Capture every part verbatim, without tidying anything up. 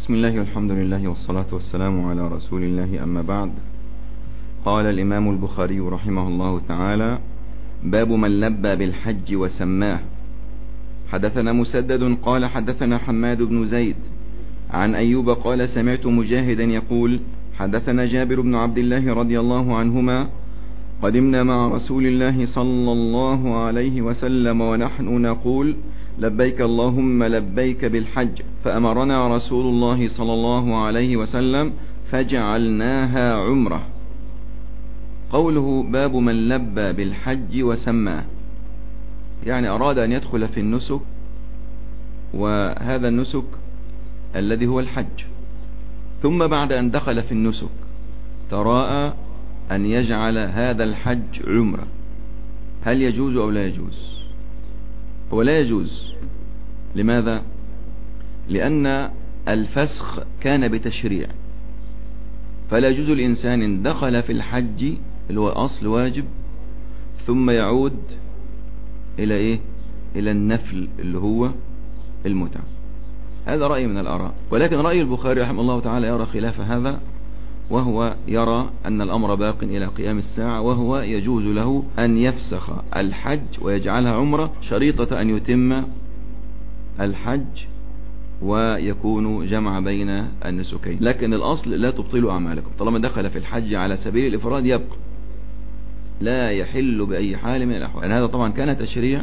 بسم الله والحمد لله والصلاة والسلام على رسول الله، أما بعد. قال الإمام البخاري رحمه الله تعالى: باب من لبى بالحج وسماه. حدثنا مسدد قال حدثنا حماد بن زيد عن أيوب قال سمعت مجاهدا يقول: حدثنا جابر بن عبد الله رضي الله عنهما: قدمنا مع رسول الله صلى الله عليه وسلم ونحن نقول: لبيك اللهم لبيك بالحج، فأمرنا رسول الله صلى الله عليه وسلم فجعلناها عمرة. قوله باب من لبى بالحج وسماه، يعني أراد أن يدخل في النسك، وهذا النسك الذي هو الحج، ثم بعد أن دخل في النسك تراءى أن يجعل هذا الحج عمرة. هل يجوز أو لا يجوز؟ هو لا يجوز. لماذا؟ لأن الفسخ كان بتشريع، فلا يجوز الإنسان إن دخل في الحج اللي هو أصل واجب ثم يعود إلى إيه؟ إلى النفل اللي هو المتعة. هذا رأي من الآراء، ولكن رأي البخاري رحمه الله تعالى يرى خلاف هذا، وهو يرى أن الأمر باق إلى قيام الساعة، وهو يجوز له أن يفسخ الحج ويجعلها عمرة، شريطة أن يتم الحج ويكون جمع بين النسكين. لكن الأصل لا تبطلوا أعمالكم، طالما دخل في الحج على سبيل الإفراد يبقى، لا يحل بأي حال من الأحوال. يعني هذا طبعا كان تشريع،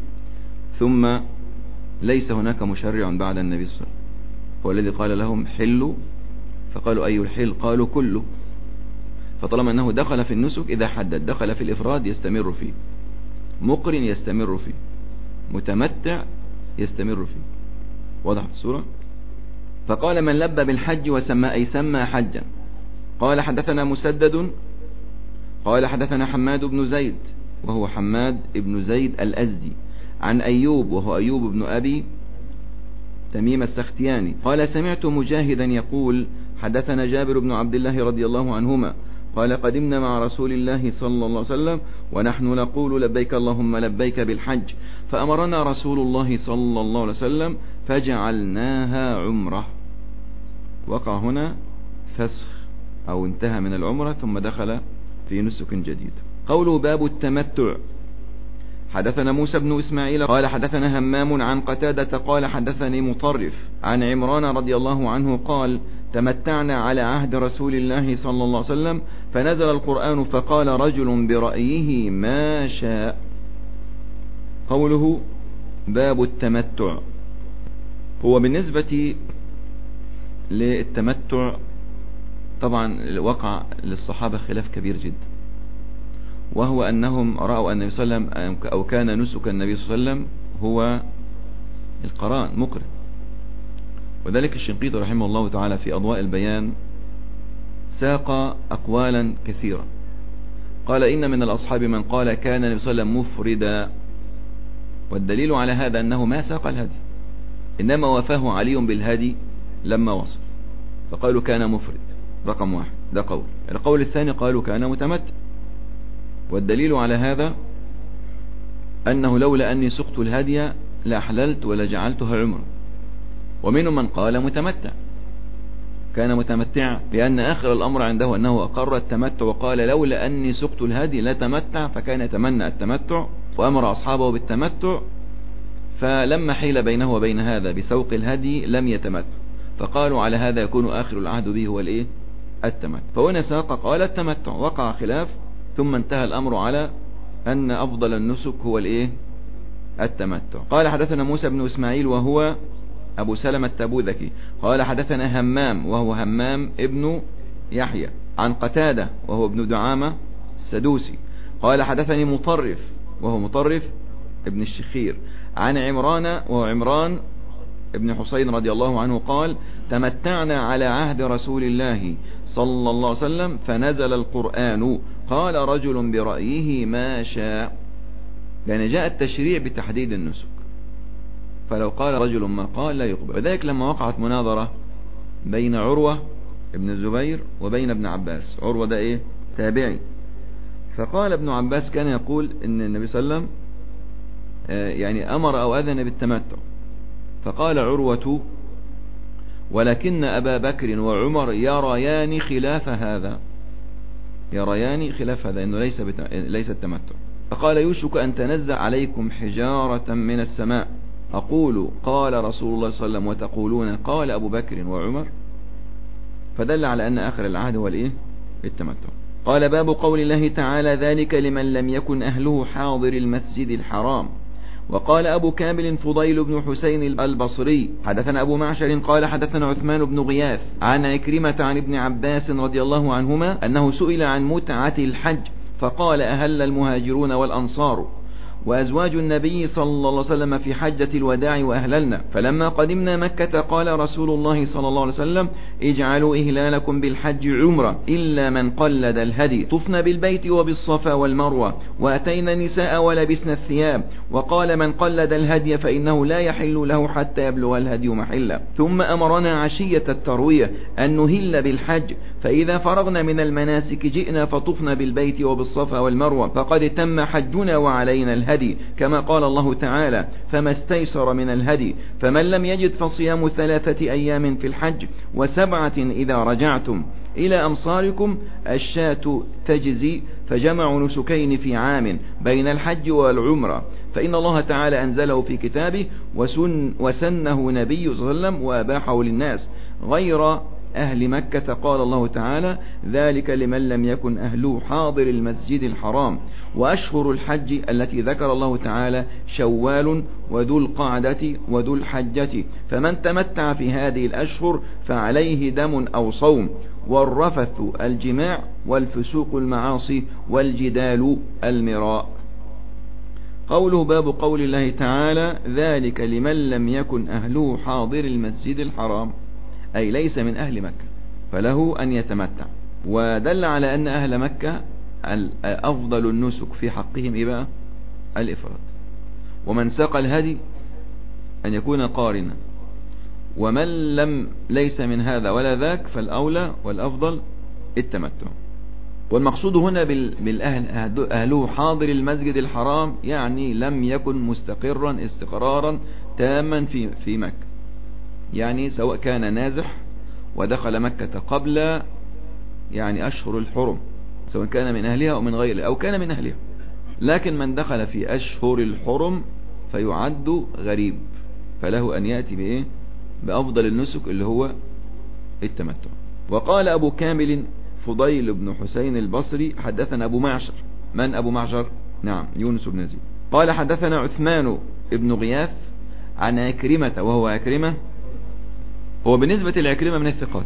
ثم ليس هناك مشرع بعد النبي صلى الله عليه وسلم، هو الذي قال لهم حلوا، فقالوا أي الحل؟ قالوا كله. فطالما أنه دخل في النسك، إذا حدد دخل في الإفراد يستمر فيه، مقرن يستمر فيه، متمتع يستمر فيه. وضحت الصورة؟ فقال من لبى بالحج وسمى، أي سمى حجا. قال حدثنا مسدد قال حدثنا حماد بن زيد، وهو حماد بن زيد الأزدي، عن أيوب وهو أيوب بن أبي تميم السختياني قال سمعت مجاهدا يقول: حدثنا جابر بن عبد الله رضي الله عنهما قال: قدمنا مع رسول الله صلى الله عليه وسلم ونحن نقول: لبيك اللهم لبيك بالحج، فأمرنا رسول الله صلى الله عليه وسلم فجعلناها عمرة. وقع هنا فسخ أو انتهى من العمرة ثم دخل في نسك جديد. قوله باب التمتع. حدثنا موسى بن إسماعيل قال حدثنا همام عن قتادة قال حدثني مطرف عن عمران رضي الله عنه قال: تمتعنا على عهد رسول الله صلى الله عليه وسلم، فنزل القرآن فقال رجل برأيه ما شاء. قوله باب التمتع، هو بالنسبة للتمتع طبعا وقع للصحابة خلاف كبير جدا، وهو أنهم رأوا أن النبي صلى الله عليه وسلم أو كان نسك النبي صلى الله عليه وسلم هو القران مقرن. وذلك الشنقيطي رحمه الله تعالى في أضواء البيان ساق أقوالا كثيرة. قال: إن من الأصحاب من قال كان النبي صلى الله عليه وسلم مفردا، والدليل على هذا أنه ما ساق الهدي، إنما وفاه علي بالهدي لما وصل، فقالوا كان مفرد. رقم واحد، ده قول. القول الثاني قالوا كان متمتع، والدليل على هذا أنه لولا أني سقت الهدي لأحللت ولجعلتها عمرا. ومنهم من قال متمتع، كان متمتع، لأن آخر الأمر عنده أنه أقر التمتع وقال: لولا أني سقت الهدي لتمتع، فكان يتمنى التمتع وأمر أصحابه بالتمتع، فلما حيل بينه وبين هذا بسوق الهدي لم يتمتع، فقالوا على هذا يكون آخر العهد به هو الإيه؟ التمتع. فهنا ساق قال التمتع، وقع خلاف، ثم انتهى الأمر على أن أفضل النسك هو الإيه؟ التمتع. قال حدثنا موسى بن إسماعيل وهو أبو سلمة التبوذكي قال حدثنا همام وهو همام ابن يحيى عن قتادة وهو ابن دعامة السدوسي قال حدثني مطرف وهو مطرف ابن الشخير عن عمران وهو عمران ابن حسين رضي الله عنه قال: تمتعنا على عهد رسول الله صلى الله عليه وسلم فنزل القرآن قال رجل برأيه ما شاء. يعني جاء التشريع بتحديد النسك، فلو قال رجل ما قال لا يقبل. وذلك لما وقعت مناظرة بين عروة ابن الزبير وبين ابن عباس. عروة ده ايه؟ تابعي. فقال ابن عباس كان يقول ان النبي صلى الله عليه وسلم يعني امر او اذن بالتمتع، فقال عروة: ولكن أبا بكر وعمر يريان خلاف هذا، يريان خلاف هذا إنه ليس بت... ليس التمتع. فقال يوشك أن تنزل عليكم حجارة من السماء أقول قال رسول الله صلى الله عليه وسلم وتقولون قال أبو بكر وعمر، فدل على أن آخر العهد هو الإيه؟ التمتع. قال باب قول الله تعالى ذلك لمن لم يكن أهله حاضر المسجد الحرام. وقال أبو كامل فضيل بن حسين البصري حدثنا أبو معشر قال حدثنا عثمان بن غياث عن عكرمة عن ابن عباس رضي الله عنهما أنه سئل عن متعة الحج فقال أهل المهاجرون والأنصار وأزواج النبي صلى الله عليه وسلم في حجة الوداع وأهللنا، فلما قدمنا مكة قال رسول الله صلى الله عليه وسلم اجعلوا إهلالكم بالحج عمرة إلا من قلد الهدي، طفنا بالبيت وبالصفا والمروة وأتينا النساء ولبسنا الثياب، وقال من قلد الهدي فإنه لا يحل له حتى يبلغ الهدي محلا. ثم أمرنا عشية التروية أن نهل بالحج، فإذا فرغنا من المناسك جئنا فطفنا بالبيت وبالصفا والمروة فقد تم حجنا وعلينا الهدي الهدي كما قال الله تعالى فما استيسر من الهدي، فمن لم يجد فصيام ثلاثة أيام في الحج وسبعة إذا رجعتم إلى أمصاركم الشاة تجزي، فجمعوا نسكين في عام بين الحج والعمرة، فإن الله تعالى أنزله في كتابه وسن وسنه نبي صلى الله عليه وسلم وأباحه للناس غير أهل مكة. قال الله تعالى ذلك لمن لم يكن أهله حاضر المسجد الحرام. وأشهر الحج التي ذكر الله تعالى شوال وذو القعدة وذو الحجة، فمن تمتع في هذه الأشهر فعليه دم أو صوم، والرفث الجماع والفسوق المعاصي والجدال المراء. قوله باب قول الله تعالى ذلك لمن لم يكن أهله حاضر المسجد الحرام، أي ليس من أهل مكة فله أن يتمتع. ودل على أن أهل مكة أفضل النسك في حقهم إباء الإفراد، ومن ساق الهدي أن يكون قارنا، ومن لم ليس من هذا ولا ذاك فالأولى والأفضل التمتع. والمقصود هنا بالأهل أهله حاضر المسجد الحرام يعني لم يكن مستقرا استقرارا تاما في في مكة، يعني سواء كان نازح ودخل مكة قبل يعني أشهر الحرم سواء كان من أهلها أو من غيرها أو كان من أهلها، لكن من دخل في أشهر الحرم فيعد غريب، فله أن يأتي بإيه؟ بأفضل النسك اللي هو التمتع. وقال أبو كامل فضيل بن حسين البصري حدثنا أبو معشر. من أبو معشر؟ نعم يونس بن زيد. قال حدثنا عثمان بن غياث عن عكرمة، وهو عكرمة هو بالنسبة لعكرمة من الثقات،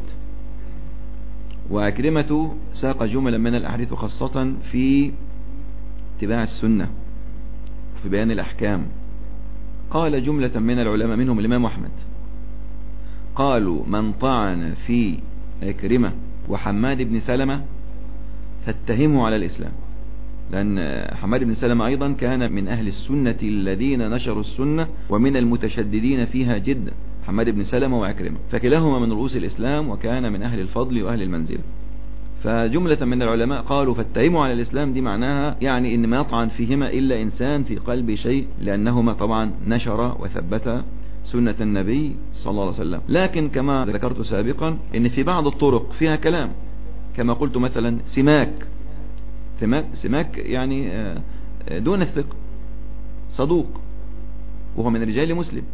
وعكرمة ساق جملا من الأحاديث خاصة في اتباع السنة وفي بيان الأحكام. قال جملة من العلماء منهم الإمام أحمد قالوا من طعن في عكرمة وحماد بن سلمة فاتهموا على الإسلام، لأن حماد بن سلمة أيضا كان من أهل السنة الذين نشروا السنة ومن المتشددين فيها جدا، حماد بن سلمة وعكرمة، فكلاهما من رؤوس الإسلام وكان من أهل الفضل وأهل المنزلة. فجملة من العلماء قالوا فاتهموا على الإسلام، دي معناها يعني إن ما يطعن فيهما إلا إنسان في قلب شيء، لأنهما طبعا نشر وثبت سنة النبي صلى الله عليه وسلم. لكن كما ذكرت سابقا إن في بعض الطرق فيها كلام، كما قلت مثلا سماك سماك يعني دون الثقة صدوق وهو من رجال مسلم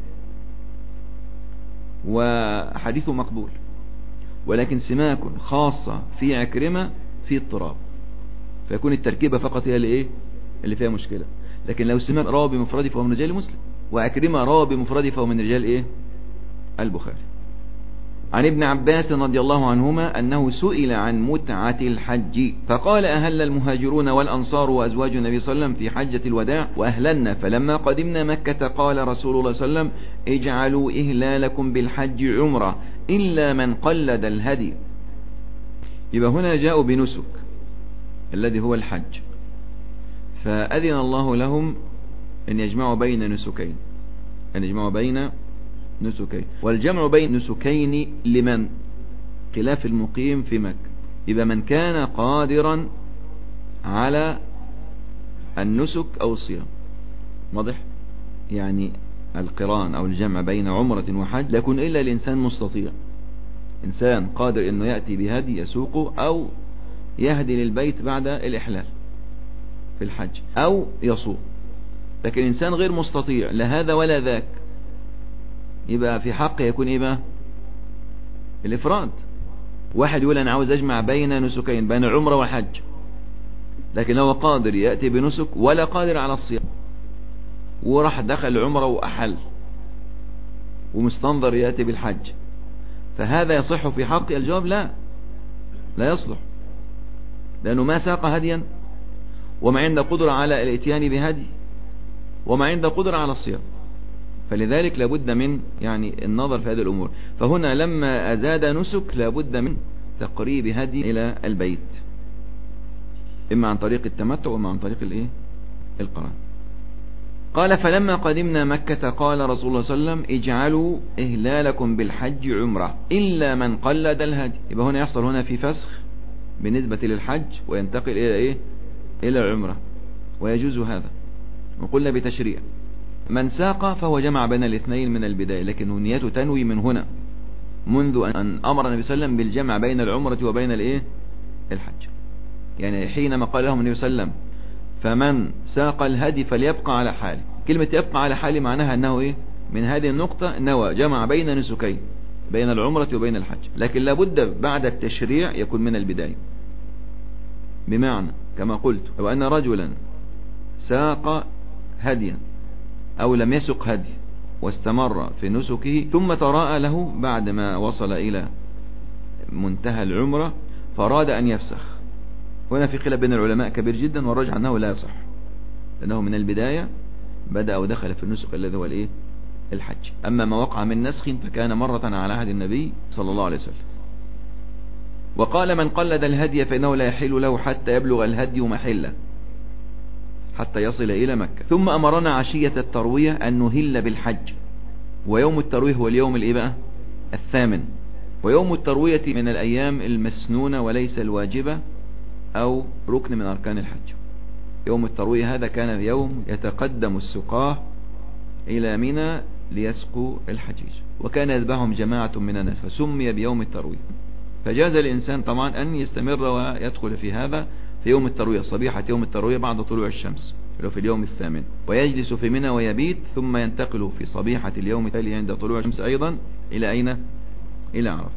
وحديثه مقبول، ولكن سماك خاصة في عكرمة في اضطراب، فيكون التركيبة فقط هي اللي ايه اللي فيها مشكلة. لكن لو سماك راوي بمفرده فهو من رجال مسلم، وعكرمة راوي بمفرده فهو من رجال ايه البخاري. عن ابن عباس رضي الله عنهما أنه سئل عن متعة الحج فقال أهل المهاجرون والأنصار وأزواج النبي صلى الله عليه وسلم في حجة الوداع وأهلنا، فلما قدمنا مكة قال رسول الله صلى الله عليه وسلم اجعلوا إهلالكم بالحج عمرة إلا من قلد الهدي. يبقى هنا جاءوا بنسك الذي هو الحج، فأذن الله لهم أن يجمعوا بين نسكين أن يجمعوا بين نسكين والجمع بين نسكين لمن خلاف المقيم في مكة. يبقى من كان قادرا على النسك أو الصيام، واضح؟ يعني القران أو الجمع بين عمرة وحج لا يكون إلا الإنسان مستطيع، إنسان قادر أنه يأتي بهدي يسوقه أو يهدي للبيت بعد الإحلال في الحج أو يصوم. لكن إنسان غير مستطيع لا هذا ولا ذاك، يبقى في حقه يكون إيه بقى؟ الإفراد. واحد يقول أنا عاوز أجمع بين نسكين، بين عمرة وحج، لكن هو قادر يأتي بنسك ولا قادر على الصيام، وراح دخل عمرة وأحل ومستنظر يأتي بالحج، فهذا يصح في حق؟ الجواب لا، لا يصلح، لأنه ما ساق هديا وما عنده قدرة على الاتيان بهدي وما عنده قدرة على الصيام، فلذلك لابد من يعني النظر في هذه الأمور. فهنا لما أزاد نسك لابد من تقريب هدي إلى البيت، إما عن طريق التمتع وإما عن طريق الإيه؟ القران. قال فلما قدمنا مكة قال رسول الله صلى الله عليه وسلم اجعلوا إهلالكم بالحج عمرة إلا من قلد الهدي. يبقى هنا يحصل هنا في فسخ بالنسبة للحج وينتقل إلى إيه؟ إلى العمرة، ويجوز هذا. وقلنا بتشريع من ساق فهو جمع بين الاثنين من البداية، لكن نيته تنوي من هنا منذ أن أمر النبي صلى الله عليه وسلم بالجمع بين العمرة وبين الإيه؟ الحج. يعني حينما قال لهم النبي صلى الله عليه وسلم فمن ساق الهدي فليبقى على حاله، كلمة يبقى على حاله معناها أنه إيه؟ من هذه النقطة نوى جمع بين نسكين، بين العمرة وبين الحج، لكن لابد بعد التشريع يكون من البداية. بمعنى كما قلت لو أن رجلا ساق هديا أو لم يسق هدي واستمر في نسكه ثم تراءى له بعد ما وصل إلى منتهى العمرة فأراد أن يفسخ، هنا في خلاف بين العلماء كبير جدا، والراجح أنه لا يصح، لأنه من البداية بدأ ودخل في النسك الذي هو الإيه؟ الحج. أما ما وقع من نسخ فكان مرة على عهد النبي صلى الله عليه وسلم. وقال من قلد الهدي فإنه لا يحل له حتى يبلغ الهدي محله، حتى يصل إلى مكة. ثم أمرنا عشية التروية أن نهل بالحج، ويوم التروية هو اليوم الإيه بقى؟ الثامن. ويوم التروية من الأيام المسنونة وليس الواجبة أو ركن من أركان الحج. يوم التروية هذا كان يوم يتقدم السقاه إلى منى ليسقوا الحجيج، وكان يذبحهم جماعة من الناس فسمي بيوم التروية. فجاز الإنسان طبعا أن يستمر ويدخل في هذا في يوم التروية، صبيحة يوم التروية بعد طلوع الشمس في اليوم الثامن، ويجلس في منى ويبيت، ثم ينتقل في صبيحة اليوم التالي عند طلوع الشمس أيضا إلى أين؟ إلى عرفة.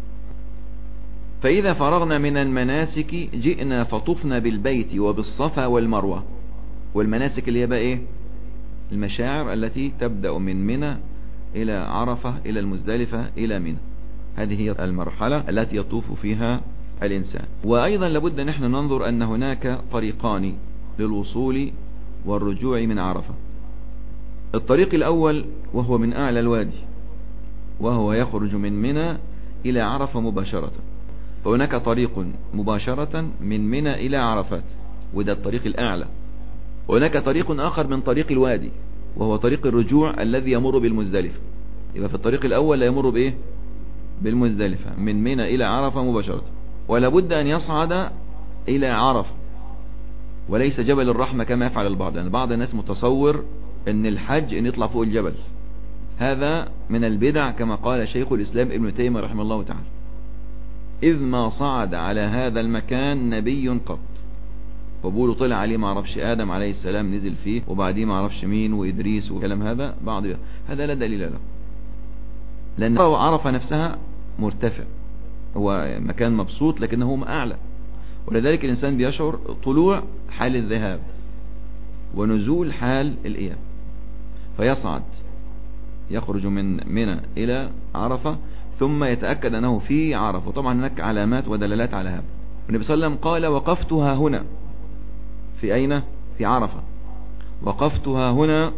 فإذا فرغنا من المناسك جئنا فطفنا بالبيت وبالصفا والمروة. والمناسك اللي هي بقى إيه؟ المشاعر التي تبدأ من منى إلى عرفة إلى المزدلفة إلى منى، هذه هي المرحلة التي يطوف فيها الإنسان. وأيضا لابد نحن ننظر أن هناك طريقان للوصول والرجوع من عرفة. الطريق الأول وهو من أعلى الوادي، وهو يخرج من منى إلى عرفة مباشرة، فهناك طريق مباشرة من منى إلى عرفات، وده الطريق الأعلى. وهناك طريق آخر من طريق الوادي، وهو طريق الرجوع الذي يمر بالمزدلفة. يبقى في الطريق الأول لا يمر بإيه؟ بالمزدلفة، من منى إلى عرفة مباشرة، ولا بد أن يصعد إلى عرفة وليس جبل الرحمة كما يفعل البعض، لأن يعني بعض الناس متصور أن الحج أن يطلع فوق الجبل، هذا من البدع كما قال شيخ الإسلام ابن تيمية رحمه الله تعالى، إذ ما صعد على هذا المكان نبي قط. وبولو طلع عليه ما عرفش آدم عليه السلام نزل فيه، وبعديه ما عرفش مين وإدريس وكلام هذا بعض، هذا لا دليل له، لأن عرفة نفسها مرتفع، هو مكان مبسوط لكنه أعلى، ولذلك الإنسان بيشعر طلوع حال الذهاب ونزول حال الإياب، فيصعد يخرج من منى إلى عرفة ثم يتأكد أنه في عرفة. وطبعا هناك علامات ودلالات على هذا. النبي صلى الله عليه وسلم قال وقفتها هنا، في أين؟ في عرفة. وقفتها هنا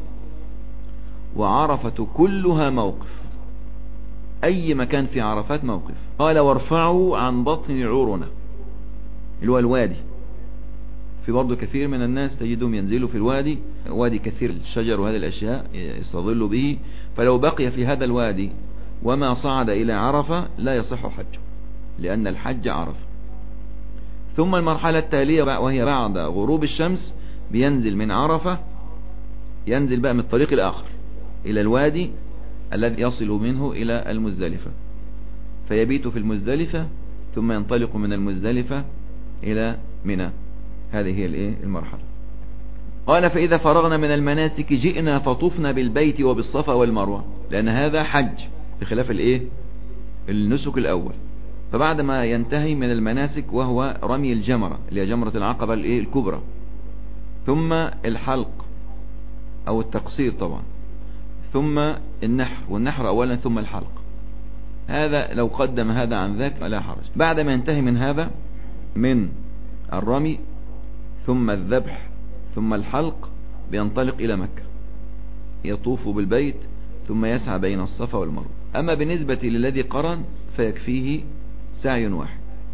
وعرفة كلها موقف، أي مكان في عرفات موقف. قال وارفعوا عن بطن عورنا، اللي هو الوادي. في برضو كثير من الناس تجدهم ينزلوا في الوادي، وادي كثير الشجر وهذه الأشياء يستظل به، فلو بقي في هذا الوادي وما صعد إلى عرفة لا يصح حجه، لأن الحج عرفة. ثم المرحلة التالية وهي بعد غروب الشمس بينزل من عرفة، ينزل بقى من الطريق الآخر إلى الوادي الذي يصل منه إلى المزدلفة، فيبيت في المزدلفة ثم ينطلق من المزدلفة إلى منى. هذه هي الإيه المرحلة. قال فإذا فرغنا من المناسك جئنا فطفنا بالبيت وبالصفا والمروة، لأن هذا حج بخلاف الإيه النسك الأول. فبعد ما ينتهي من المناسك وهو رمي الجمرة اللي هي جمرة العقبة الإيه الكبرى، ثم الحلق أو التقصير طبعا، ثم النحر، والنحر أولا ثم الحلق. هذا لو قدم هذا عن ذاك لا حرج. بعد ما ينتهي من هذا من الرمي ثم الذبح ثم الحلق بينطلق إلى مكة، يطوف بالبيت ثم يسعى بين الصفا والمروة. أما بالنسبة للذي قرن فيكفيه سعي واحد.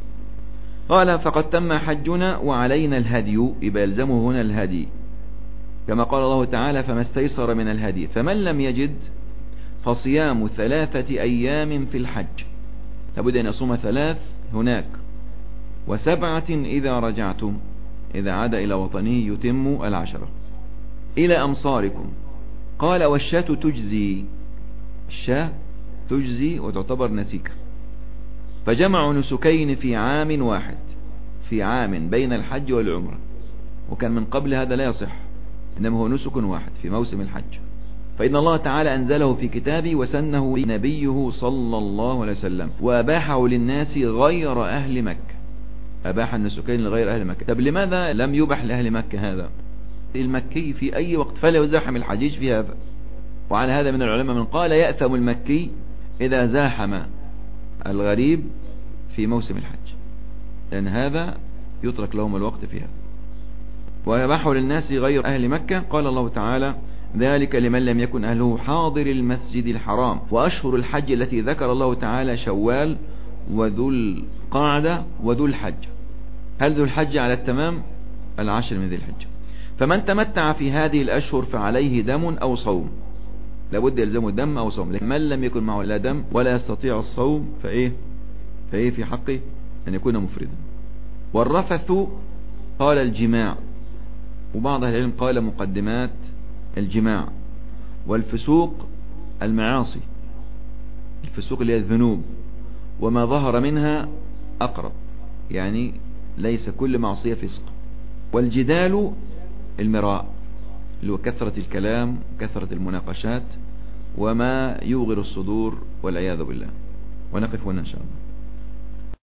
قال فقد تم حجنا وعلينا الهدي، يبقى يلزمه هنا الهدي كما قال الله تعالى فما استيسر من الهدي، فمن لم يجد فصيام ثلاثة أيام في الحج، لابد أن يصوم ثلاث هناك، وسبعة إذا رجعتم، إذا عاد إلى وطنه يتم العشرة إلى أمصاركم. قال والشاة تجزي، الشاة تجزي وتعتبر نسيكا. فجمعوا نسكين في عام واحد، في عام بين الحج والعمرة، وكان من قبل هذا لا يصح، إنما هو نسك واحد في موسم الحج. فإن الله تعالى أنزله في كتابه وسنه نبيه صلى الله عليه وسلم وأباحه للناس غير أهل مكة، أباح النسكين لغير أهل مكة. طب لماذا لم يبح لأهل مكة هذا؟ المكي في أي وقت فلا يزاحم الحجيج في هذا. وعلى هذا من العلماء من قال يأثم المكي إذا زاحم الغريب في موسم الحج، لأن هذا يترك لهم الوقت فيها. وأباحوا للناس غير أهل مكة. قال الله تعالى ذلك لمن لم يكن أهله حاضر المسجد الحرام. وأشهر الحج التي ذكر الله تعالى شوال وذو القعدة وذو الحج. هل ذو الحج على التمام؟ العشر من ذي الحج. فمن تمتع في هذه الأشهر فعليه دم أو صوم، لابد يلزمه دم أو صوم. من لم يكن معه لا دم ولا يستطيع الصوم فإيه فإيه في حقه أن يكون مفردا. والرفث قال الجماع، وبعض أهل العلم قال مقدمات الجماع. والفسوق المعاصي، الفسوق اللي هي الذنوب وما ظهر منها أقرب، يعني ليس كل معصية فسق. والجدال المراء اللي هو كثرة الكلام كثرة المناقشات وما يوغر الصدور والعياذ بالله. ونقف هنا إن شاء الله.